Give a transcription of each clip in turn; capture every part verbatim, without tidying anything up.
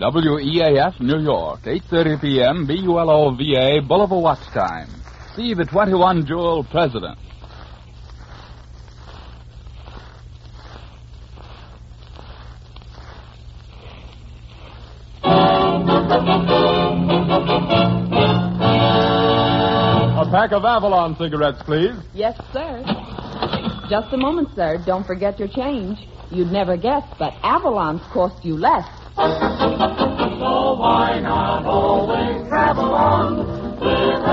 W E A F, New York, eight thirty p.m., B U L O V A, Bolivar Watch Time. See the twenty-one Jewel President. A pack of Avalon cigarettes, please. Yes, sir. Just a moment, sir. Don't forget your change. You'd never guess, but Avalons cost you less. So why not always travel on with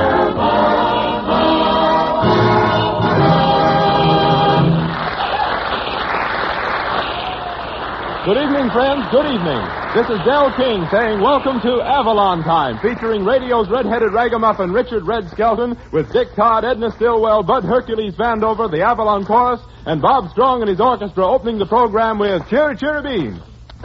Avalon? Good evening, friends. Good evening. This is Del King saying welcome to Avalon Time, featuring radio's red-headed ragamuffin Richard Red Skelton with Dick Todd, Edna Stillwell, Bud Hercules Vandover, the Avalon Chorus, and Bob Strong and his orchestra opening the program with Cheer, Cheer, Bean.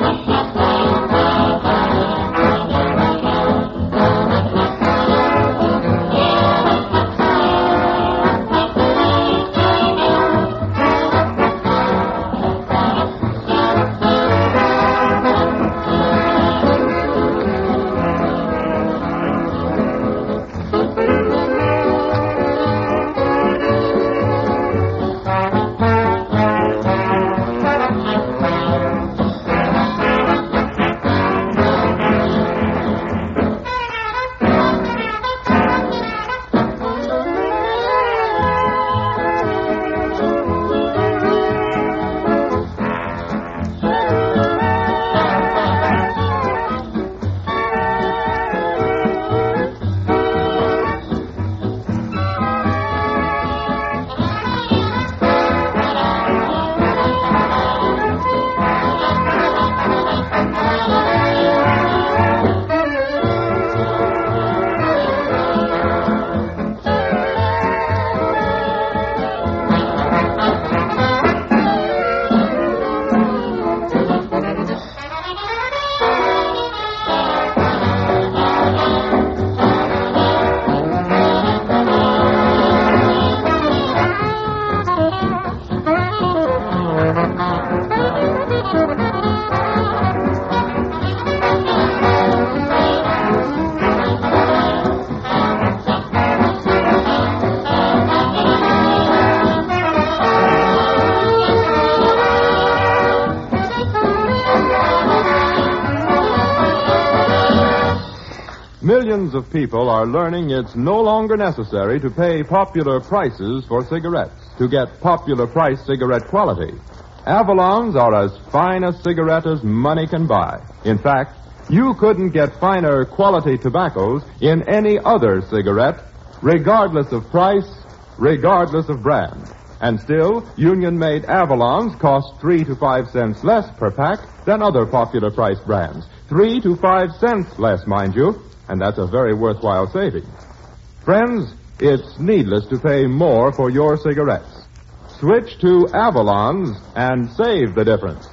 Millions of people are learning it's no longer necessary to pay popular prices for cigarettes to get popular price cigarette quality. Avalons are as fine a cigarette as money can buy. In fact, you couldn't get finer quality tobaccos in any other cigarette, regardless of price, regardless of brand. And still, union-made Avalons cost three to five cents less per pack than other popular price brands. Three to five cents less, mind you. And that's a very worthwhile saving. Friends, it's needless to pay more for your cigarettes. Switch to Avalons and save the difference.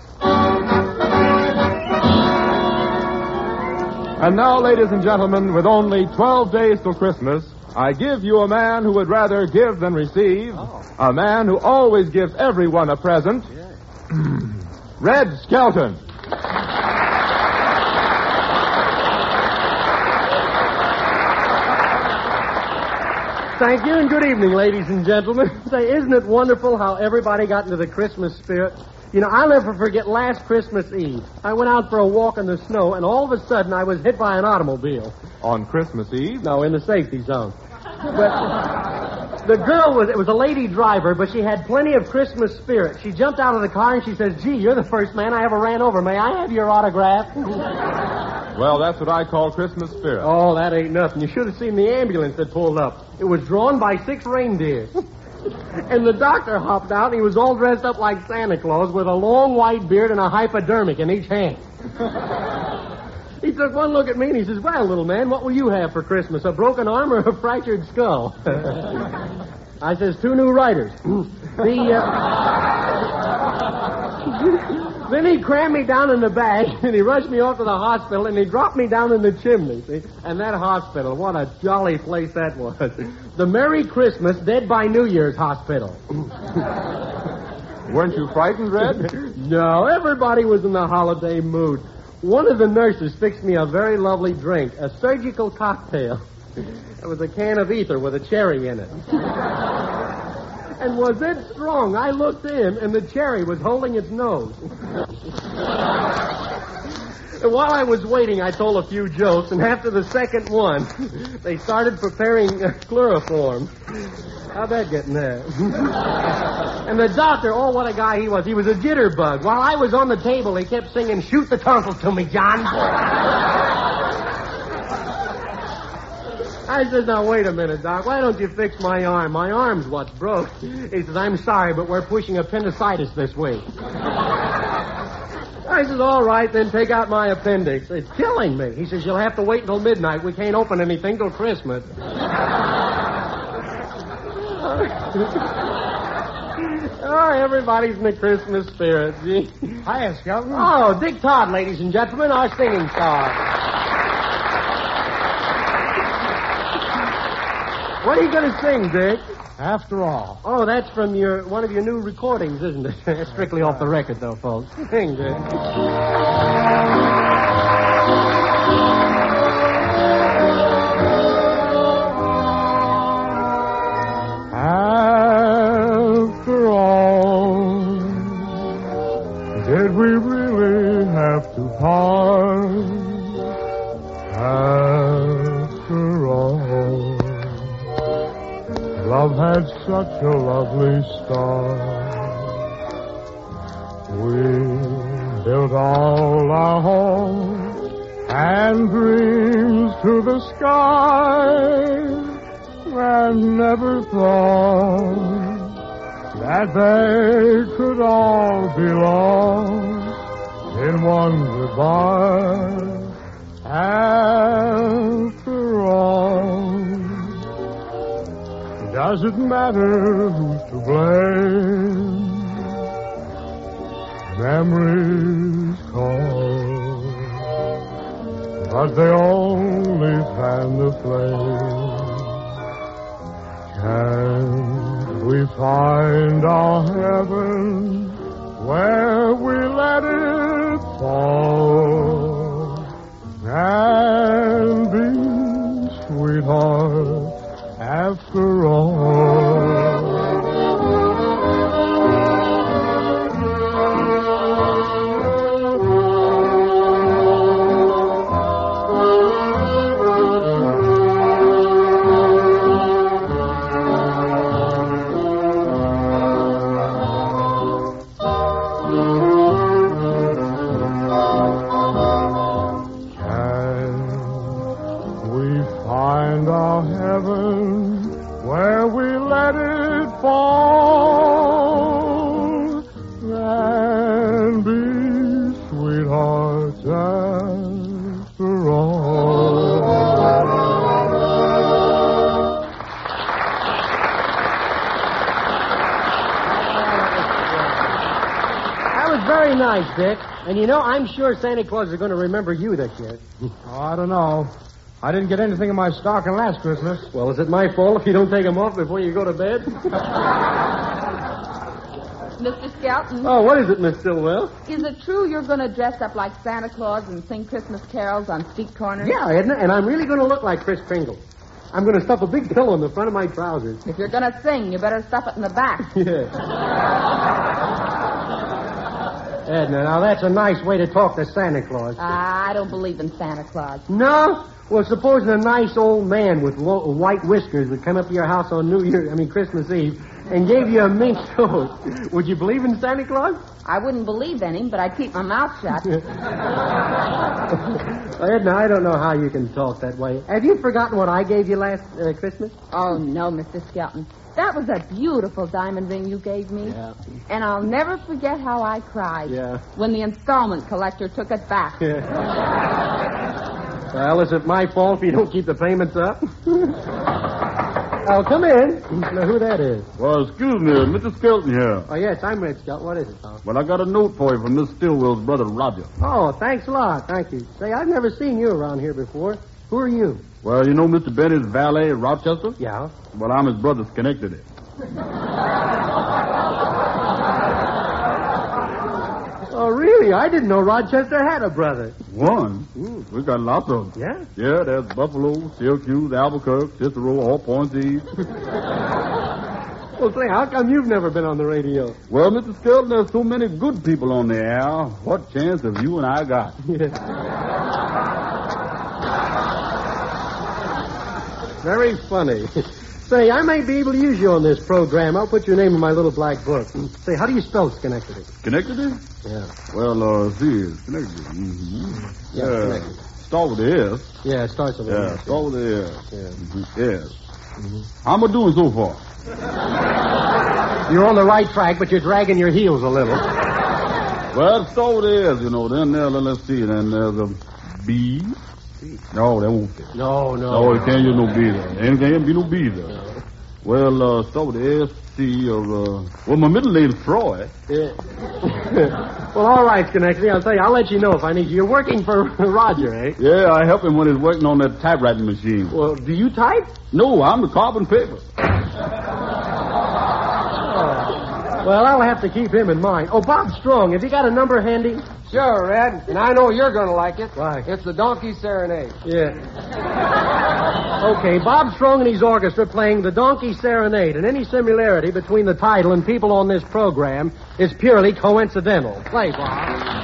And now, ladies and gentlemen, with only twelve days till Christmas, I give you a man who would rather give than receive, oh. a man who always gives everyone a present, yeah. Red Skelton. Thank you, and good evening, ladies and gentlemen. Say, isn't it wonderful how everybody got into the Christmas spirit? You know, I'll never forget last Christmas Eve. I went out for a walk in the snow, and all of a sudden I was hit by an automobile. On Christmas Eve? No, in the safety zone. But the girl was, it was a lady driver, but she had plenty of Christmas spirit. She jumped out of the car and she says, gee, you're the first man I ever ran over. May I have your autograph? Well, that's what I call Christmas spirit. Oh, that ain't nothing. You should have seen the ambulance that pulled up. It was drawn by six reindeer. And the doctor hopped out, and he was all dressed up like Santa Claus with a long white beard and a hypodermic in each hand. He took one look at me, and he says, well, little man, what will you have for Christmas, a broken arm or a fractured skull? I says, two new riders. the, uh... Then he crammed me down in the bag, and he rushed me off to the hospital, and he dropped me down in the chimney, see? And that hospital, what a jolly place that was. The Merry Christmas Dead by New Year's Hospital. Weren't you frightened, Red? No, everybody was in the holiday mood. one of the nurses fixed me a very lovely drink, a surgical cocktail. It was a can of ether with a cherry in it. And was it strong? I looked in, and the cherry was holding its nose. And while I was waiting, I told a few jokes, and after the second one, they started preparing uh, chloroform. How'd that get in there? And the doctor, oh, what a guy he was. He was a jitterbug. While I was on the table, he kept singing, "Shoot the tonsils to me, John." I said, "Now, wait a minute, Doc. Why don't you fix my arm? My arm's what's broke." He says, "I'm sorry, but we're pushing appendicitis this week." I said, "All right, then take out my appendix. It's killing me." He says, "You'll have to wait until midnight. We can't open anything till Christmas." Oh, everybody's in the Christmas spirit. Gee. Hiya, Skelton. Oh, Dick Todd, ladies and gentlemen, our singing star. What are you going to sing, Dick? After All. Oh, that's from your one of your new recordings, isn't it? Strictly off the record, though, folks. Sing, Dick. After all, did we really have to part? After all, love had such a lovely start. We built all our hopes and dreams to the sky, and never thought that they could all be lost in one goodbye. After all, does it matter who's to blame? Memories call, but they only fan the flame. Can we find our heaven where we let it fall and be sweethearts after all? Nice, Dick. And you know, I'm sure Santa Claus is going to remember you this year. Oh, I don't know. I didn't get anything in my stocking last Christmas. Well, is it my fault if you don't take them off before you go to bed? Mister Skelton. Oh, what is it, Miss Stillwell? Is it true you're going to dress up like Santa Claus and sing Christmas carols on street corners? Yeah, Edna, and I'm really going to look like Kris Kringle. I'm going to stuff a big pillow in the front of my trousers. If you're going to sing, you better stuff it in the back. Yeah. Edna, now that's a nice way to talk to Santa Claus. Ah, I don't believe in Santa Claus. No? Well, supposing a nice old man with lo- white whiskers would come up to your house on New Year, I mean Christmas Eve, and gave you a mink coat. Would you believe in Santa Claus? I wouldn't believe in him, but I'd keep my mouth shut. Well, Edna, I don't know how you can talk that way. Have you forgotten what I gave you last uh, Christmas? Oh, no, Mister Skelton. That was a beautiful diamond ring you gave me. Yeah. And I'll never forget how I cried. Yeah. When the installment collector took it back. Yeah. Well, is it my fault if you don't keep the payments up? Oh, come in. Now, who that is? Well, excuse me, Mister Skelton here. Oh, yes, I'm Red Skelton. What is it, Tom? Well, I got a note for you from Miss Stillwell's brother, Roger. Oh, thanks a lot. Thank you. Say, I've never seen you around here before. Who are you? Well, you know Mister Benny's valet at Rochester? Yeah. Well, I'm his brother, Schenectady. Oh, really? Really? I didn't know Rochester had a brother. One? Ooh, we got lots of them. Yeah? Yeah, there's Buffalo, Syracuse, Albuquerque, Cicero, all points east. Well, say, how come you've never been on the radio? Well, Mister Skelton, there's so many good people on the air. What chance have you and I got? Yeah. Very funny. Say, I may be able to use you on this program. I'll put your name in my little black book. Say, how do you spell Schenectady? Schenectady? Yeah. Well, uh, see, Schenectady. Mm-hmm. Yeah, Uh, Schenectady. start with the S. Yeah, it starts with a Yeah, S. start with the S. Yeah. Mm-hmm. Yes. Mm-hmm. How am I doing so far? You're on the right track, but you're dragging your heels a little. Well, start with the S, you know. Then there, let's see. Then there's a B. No, that won't fit. No, no. No, it can't use no B there. Ain't can't be no B there. Well, uh, start with the S, C, or, uh... Well, my middle name's Troy. Yeah. Well, all right, Schenectady. I'll tell you. I'll let you know if I need you. You're working for Roger, eh? Yeah, I help him when he's working on that typewriting machine. Well, do you type? No, I'm the carbon paper. Well, I'll have to keep him in mind. Oh, Bob Strong, have you got a number handy? Sure, Red. And I know you're going to like it. Why? It's the Donkey Serenade. Yeah. Okay, Bob Strong and his orchestra playing the Donkey Serenade, and any similarity between the title and people on this program is purely coincidental. Play, Bob.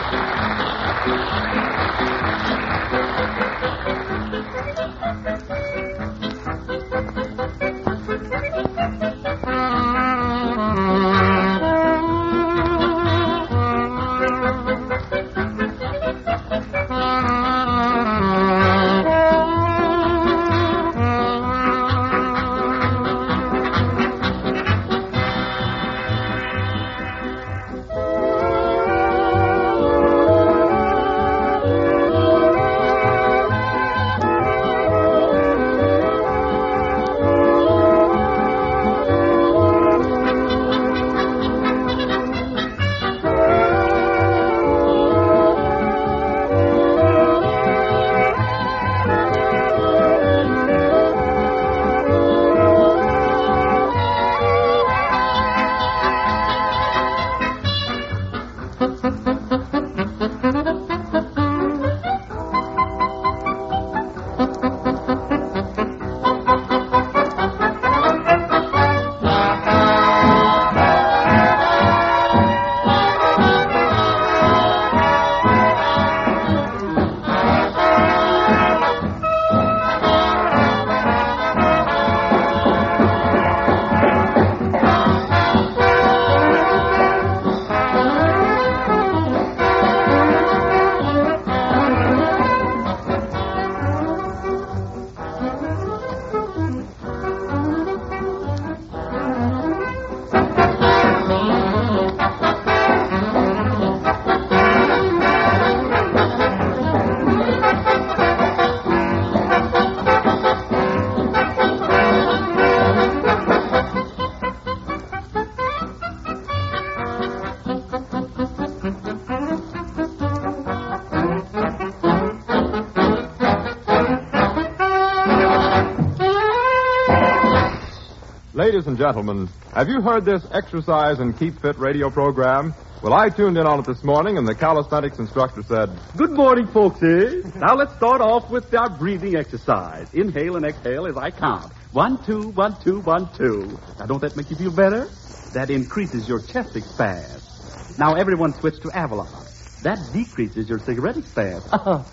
Ladies and gentlemen, have you heard this exercise and keep fit radio program? Well, I tuned in on it this morning, and the calisthenics instructor said, Good morning, folksy. Now let's start off with our breathing exercise. Inhale and exhale as I count. One, two, one, two, one, two. Now, don't that make you feel better? That increases your chest expanse. Now, everyone switch to Avalon. That decreases your cigarette expanse.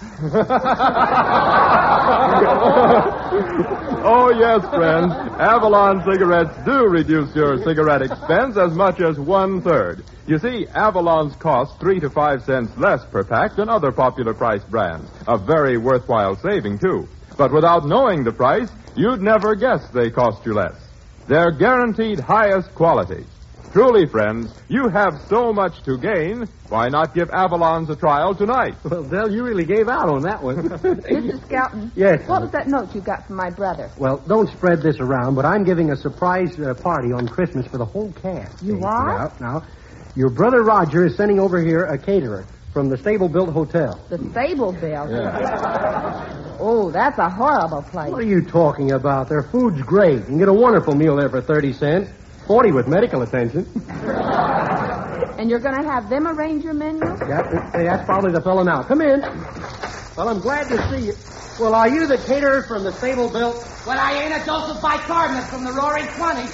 Oh, yes, friends. Avalon cigarettes do reduce your cigarette expense as much as one-third. You see, Avalon's cost three to five cents less per pack than other popular price brands. A very worthwhile saving, too. But without knowing the price, you'd never guess they cost you less. They're guaranteed highest quality. Truly, friends, you have so much to gain. Why not give Avalon's a trial tonight? Well, Dell, you really gave out on that one. Mister Skelton. Yes. What was that note you got from my brother? Well, don't spread this around, but I'm giving a surprise uh, party on Christmas for the whole cast. You See? are? Now, now, your brother Roger is sending over here a caterer from the Stable Built Hotel. The Stable Built? Yeah. Oh, that's a horrible place. What are you talking about? Their food's great. You can get a wonderful meal there for thirty cents. Forty with medical attention. And you're going to have them arrange your menu? Yeah, hey, that's probably the fellow now. Come in. Well, I'm glad to see you. Well, are you the caterer from the Stable Bill? Well, I ain't a Joseph Bicarbonate from the Roaring Twenties.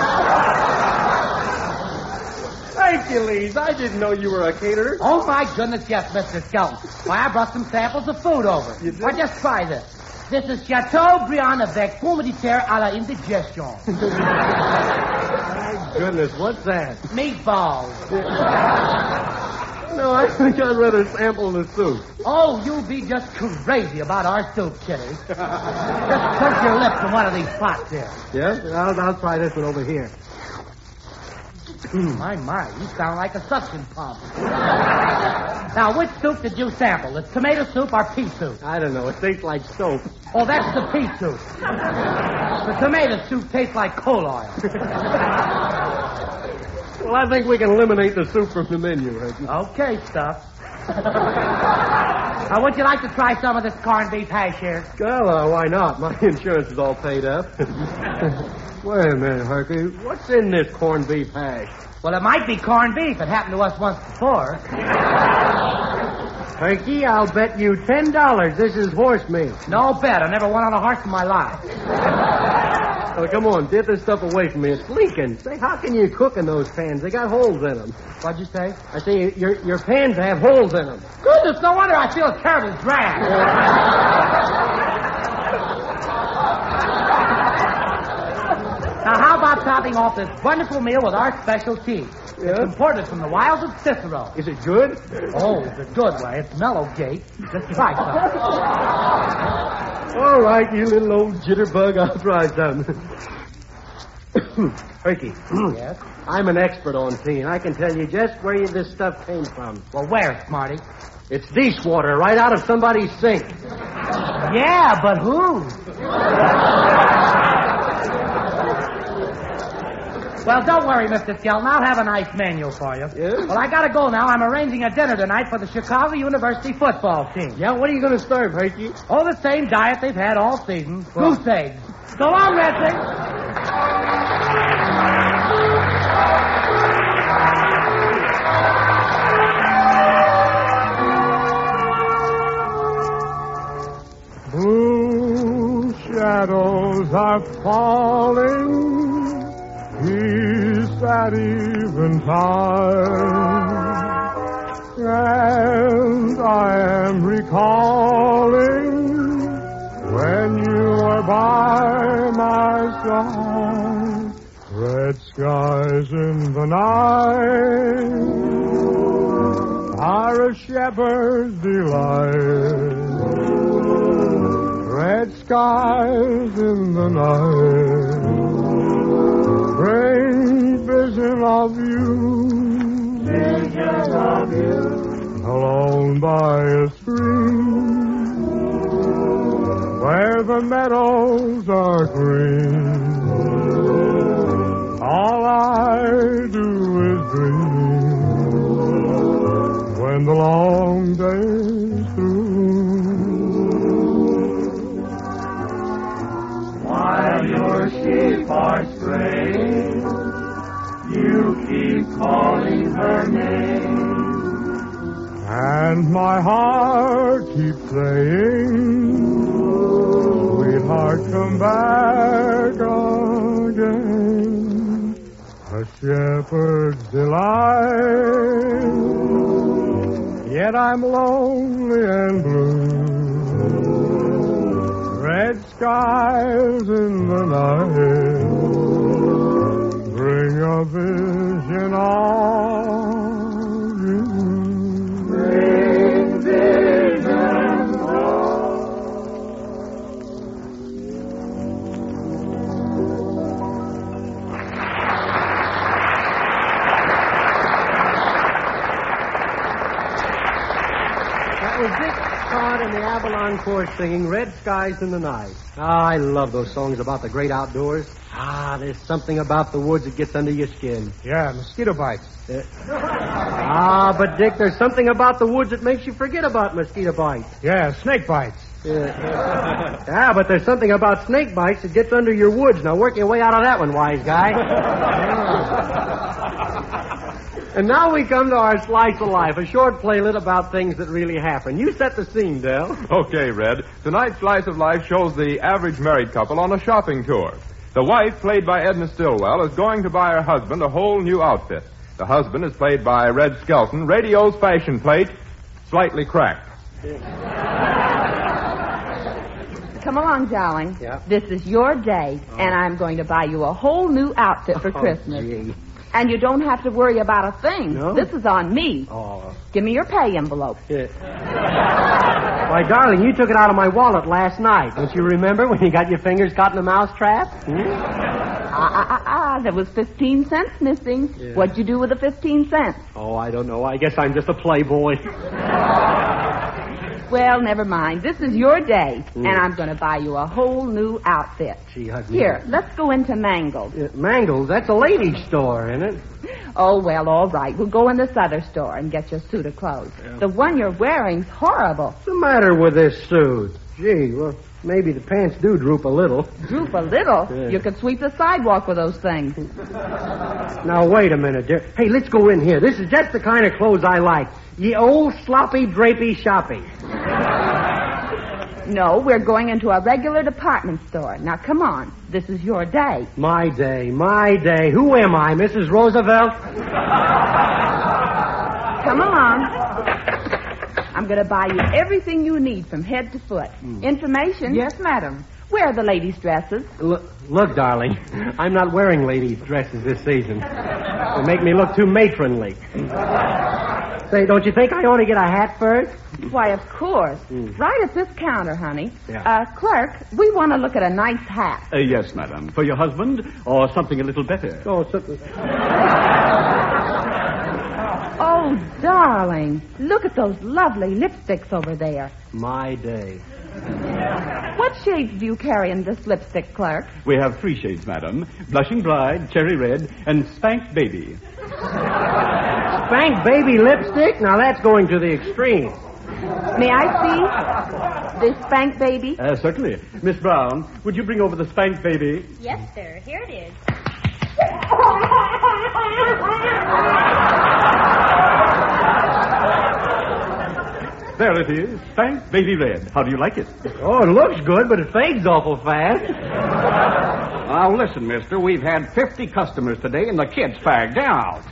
Thank you, Lees. I didn't know you were a caterer. Oh, my goodness, yes, Mister Skelton. Why, I brought some samples of food over. You did? Why, just try this. This is Chateaubriand avec pomme de terre à la indigestion. My goodness, what's that? Meatballs. No, I think I'd rather sample the soup. Oh, you'll be just crazy about our soup, Kitty. Just put your lips in one of these pots here. Yeah? I'll, I'll try this one over here. My, my, you sound like a suction pump. Now, which soup did you sample? The tomato soup or pea soup? I don't know. It tastes like soap. Oh, that's the pea soup. The tomato soup tastes like coal oil. Well, I think we can eliminate the soup from the menu, Reggie. Okay, stuff. Now, would you like to try some of this corned beef hash here? Well, uh, why not? My insurance is all paid up. Wait a minute, Herky. What's in this corned beef hash? Well, it might be corned beef. It happened to us once before. Herky, I'll bet you ten dollars this is horse meat. No bet. I never went on a horse in my life. Oh, come on, get this stuff away from me. It's leaking. Say, how can you cook in those pans? They got holes in them. What'd you say? I say your your pans have holes in them. Goodness, no wonder I feel a terrible drag. Now, how about topping off this wonderful meal with our special tea? Yeah? It's imported from the wilds of Cicero. Is it good? Oh, it's a good way. It's mellow gate. Just try some. All right, you little old jitterbug. I'll try some. Herky. Yes? I'm an expert on tea, and I can tell you just where you, this stuff came from. Well, where, Smarty? It's dishwater right out of somebody's sink. Yeah, but who? Well, don't worry, Mister Skelton. I'll have a nice menu for you. Yeah? Well, I gotta go now. I'm arranging a dinner tonight for the Chicago University football team. Yeah, what are you going to serve, Herky? Oh, the same diet they've had all season. Goose eggs. So long, Redsick. Blue shadows are falling. He's at eventide, and I am recalling when you were by my side. Red skies in the night are a shepherd's delight. Red skies in the night bring vision of you, vision of you, alone by a stream, where the meadows are green. All I do is dream when the long day's through. While your sheep are straying, you keep calling her name, and my heart keeps saying, sweetheart, come back again. A shepherd's delight, yet I'm lonely and blue. Red skies in the night bring a vision of you. Bring vision of That was Dick Todd and the Avalon Chorus singing Red Skies in the Night. Ah, I love those songs about the great outdoors. Ah, there's something about the woods that gets under your skin. Yeah, mosquito bites. Uh, ah, but Dick, there's something about the woods that makes you forget about mosquito bites. Yeah, snake bites. Yeah. Ah, but there's something about snake bites that gets under your woods. Now work your way out of that one, wise guy. And now we come to our slice of life, a short playlet about things that really happen. You set the scene, Del. Okay, Red. Tonight's Slice of Life shows the average married couple on a shopping tour. The wife, played by Edna Stillwell, is going to buy her husband a whole new outfit. The husband is played by Red Skelton, radio's fashion plate, slightly cracked. Come along, darling. Yeah. This is your day, oh. and I'm going to buy you a whole new outfit for oh, Christmas. Gee. And you don't have to worry about a thing. No? This is on me. Oh. Give me your pay envelope. Yeah. Why, darling, you took it out of my wallet last night. Don't you remember when you got your fingers caught in a mousetrap? Hmm? Ah, ah, ah, ah, there was fifteen cents missing. Yeah. What'd you do with the fifteen cents? Oh, I don't know. I guess I'm just a playboy. Well, never mind. This is your day, mm. and I'm going to buy you a whole new outfit. Gee, Here, let's go into Mangles. Uh, Mangles? That's a ladies' store, isn't it? Oh, well, all right. We'll go in this other store and get your suit of clothes. Yeah. The one you're wearing's horrible. What's the matter with this suit? Gee, well, maybe the pants do droop a little. Droop a little? Yeah. You could sweep the sidewalk with those things. Now, wait a minute, dear. Hey, let's go in here. This is just the kind of clothes I like. Ye old sloppy, drapey, shoppy. No, we're going into a regular department store. Now, come on. This is your day. My day, my day. Who am I, Missus Roosevelt? Come along. I'm going to buy you everything you need from head to foot. Mm. Information? Yes, madam. Where are the ladies' dresses? Look, look, darling, I'm not wearing ladies' dresses this season. They make me look too matronly. Say, don't you think I ought to get a hat first? Why, of course. Mm. Right at this counter, honey. Yeah. Uh, clerk, we want to look at a nice hat. Uh, yes, madam. For your husband or something a little better? Oh, something... Oh, darling. Look at those lovely lipsticks over there. My day. What shades do you carry in this lipstick, clerk? We have three shades, madam. Blushing Bride, Cherry Red, and Spank Baby. Spank Baby lipstick? Now that's going to the extreme. May I see this Spank Baby? Uh, certainly. Miss Brown, would you bring over the Spank Baby? Yes, sir. Here it is. There it is. Spank Baby Red. How do you like it? Oh, it looks good, but it fades awful fast. Now, listen, mister. We've had fifty customers today, and the kid's fagged out.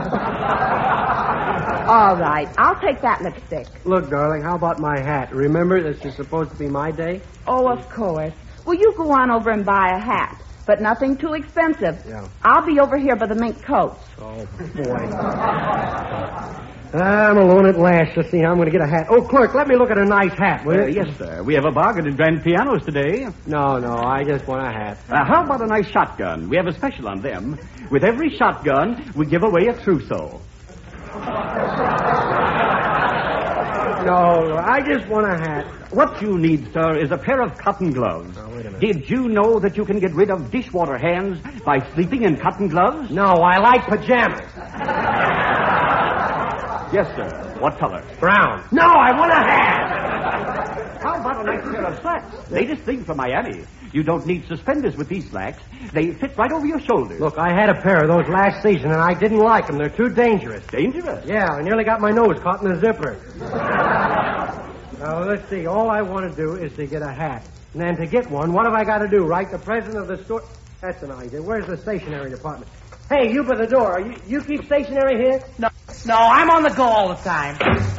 All right. I'll take that lipstick. Look, darling, how about my hat? Remember, this is supposed to be my day? Oh, of course. Well, you go on over and buy a hat, but nothing too expensive. Yeah. I'll be over here by the mink coats. Oh, boy. I'm alone at last. Let's see how I'm going to get a hat. Oh, clerk, let me look at a nice hat, will uh, you? Yes, sir. We have a bargain at Grand Pianos today. No, no, I just want a hat. Uh, how about a nice shotgun? We have a special on them. With every shotgun, we give away a trousseau. No, I just want a hat. What you need, sir, is a pair of cotton gloves. Oh, wait a minute. Did you know that you can get rid of dishwater hands by sleeping in cotton gloves? No, I like pajamas. Yes, sir. What color? Brown. No, I want a hat. How about a nice pair of slacks? Latest thing from Miami. You don't need suspenders with these slacks. They fit right over your shoulders. Look, I had a pair of those last season, and I didn't like them. They're too dangerous. Dangerous? Yeah, I nearly got my nose caught in the zipper. Now, let's see. All I want to do is to get a hat. And then to get one, what have I got to do? Write the president of the store? That's an idea. Where's the stationery department? Hey, you by the door. You, you keep stationery here? No, no, I'm on the go all the time.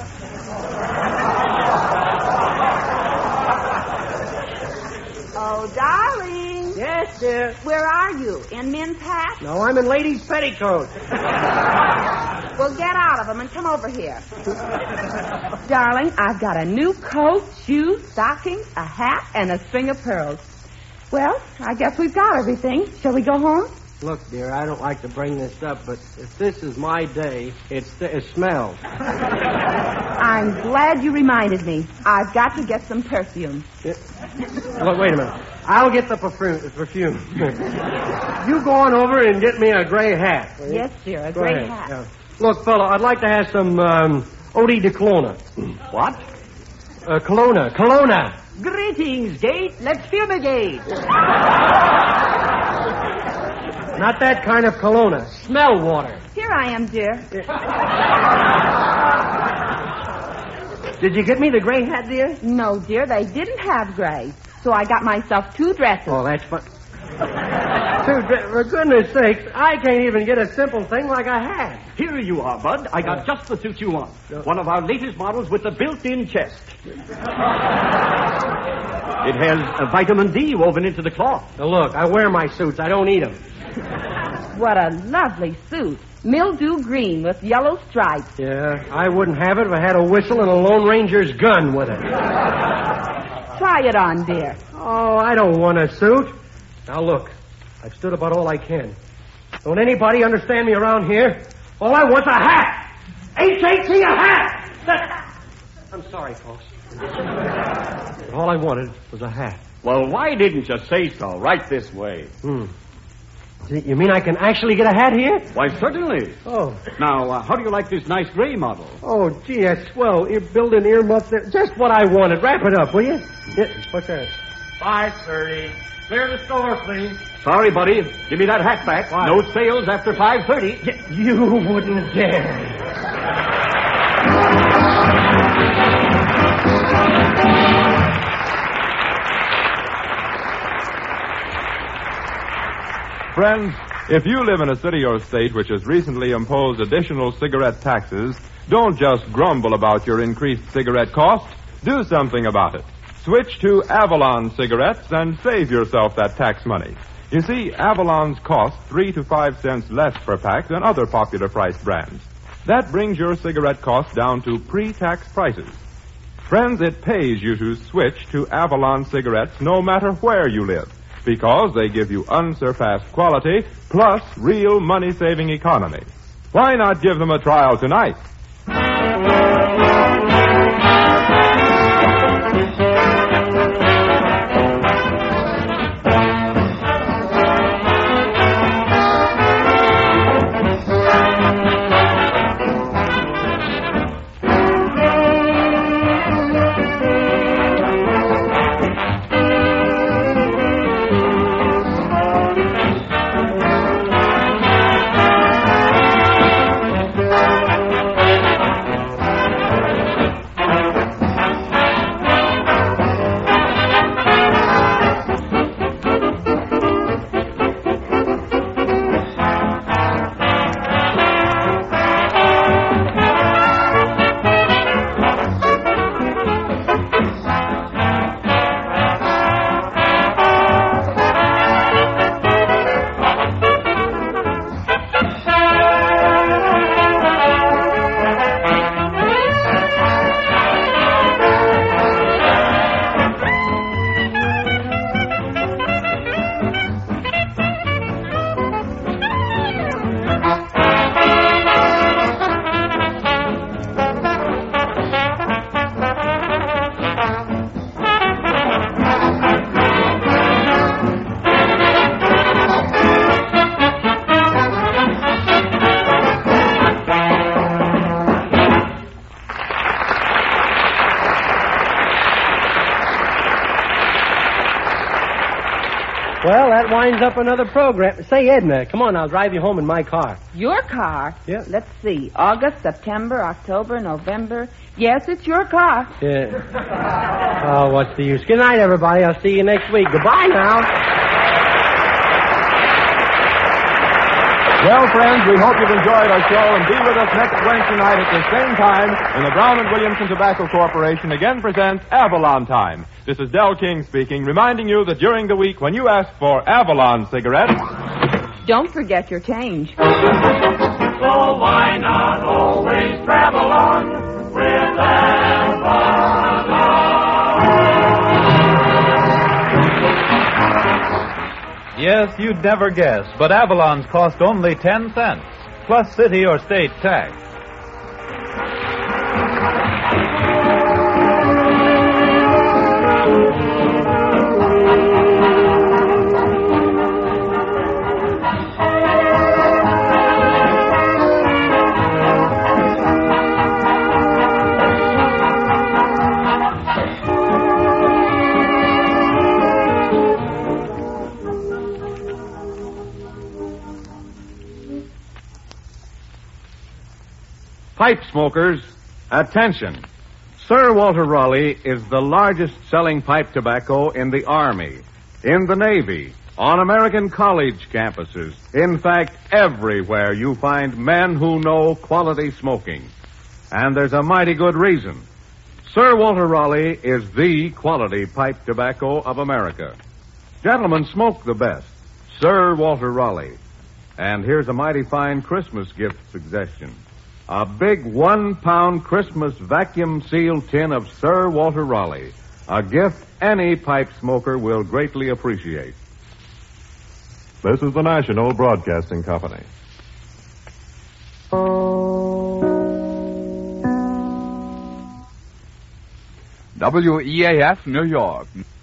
Oh, darling. Yes, dear. Where are you? In men's hats? No, I'm in ladies' petticoats. Well, get out of them and come over here. Darling, I've got a new coat, shoes, stockings, a hat, and a string of pearls. Well, I guess we've got everything. Shall we go home? Look, dear, I don't like to bring this up, but if this is my day, it's, it smells. I'm glad you reminded me. I've got to get some perfume. Yeah. Look, wait a minute. I'll get the perfume. The perfume. You go on over and get me a gray hat. Yes, dear, a go gray ahead. hat. Yeah. Look, fella, I'd like to have some um, Eau de Cologne. What? Uh, Kelowna. Kelowna. Greetings, Gate. Let's fumigate. Not that kind of Kelowna. Smell water. Here I am, dear. Did you get me the gray hat, dear? No, dear, they didn't have gray. So I got myself two dresses. Oh, that's fun. Two dre- For goodness sakes, I can't even get a simple thing like a hat. Here you are, Bud. I got just the suit you want. One of our latest models with the built-in chest. It has a vitamin D woven into the cloth. Now, look, I wear my suits. I don't eat them. What a lovely suit. Mildew green with yellow stripes. Yeah, I wouldn't have it if I had a whistle and a Lone Ranger's gun with it. Try it on, dear. Oh, I don't want a suit. Now, look, I've stood about all I can. Don't anybody understand me around here? All I want's a hat. H A T, a hat. That... I'm sorry, folks. All I wanted was a hat. Well, why didn't you say so? Right this way. Hmm. You mean I can actually get a hat here? Why, certainly. Oh. Now, uh, how do you like this nice gray model? Oh, gee, that's swell. You're building earmuffs there. Just what I wanted. Wrap it up, will you? Yeah, what's that? five thirty. Clear the store, please. Sorry, buddy. Give me that hat back. Why? No sales after five thirty. You wouldn't dare. Friends, if you live in a city or state which has recently imposed additional cigarette taxes, don't just grumble about your increased cigarette cost. Do something about it. Switch to Avalon cigarettes and save yourself that tax money. You see, Avalon's cost three to five cents less per pack than other popular price brands. That brings your cigarette cost down to pre-tax prices. Friends, it pays you to switch to Avalon cigarettes no matter where you live, because they give you unsurpassed quality plus real money-saving economy. Why not give them a trial tonight? Well, that winds up another program. Say, Edna, come on, I'll drive you home in my car. Your car? Yeah. Let's see. August, September, October, November. Yes, it's your car. Yeah. Oh, what's the use? Good night, everybody. I'll see you next week. Goodbye now. Well, friends, we hope you've enjoyed our show, and be with us next Wednesday night at the same time when the Brown and Williamson Tobacco Corporation again presents Avalon Time. This is Del King speaking, reminding you that during the week when you ask for Avalon cigarettes, don't forget your change. So why not always travel on with Avalon? Yes, you'd never guess, but Avalon's cost only ten cents, plus city or state tax. Pipe smokers, attention. Sir Walter Raleigh is the largest selling pipe tobacco in the Army, in the Navy, on American college campuses. In fact, everywhere you find men who know quality smoking. And there's a mighty good reason. Sir Walter Raleigh is the quality pipe tobacco of America. Gentlemen, smoke the best. Sir Walter Raleigh. And here's a mighty fine Christmas gift suggestion. A big one-pound Christmas vacuum-sealed tin of Sir Walter Raleigh. A gift any pipe smoker will greatly appreciate. This is the National Broadcasting Company. W E A F, New York.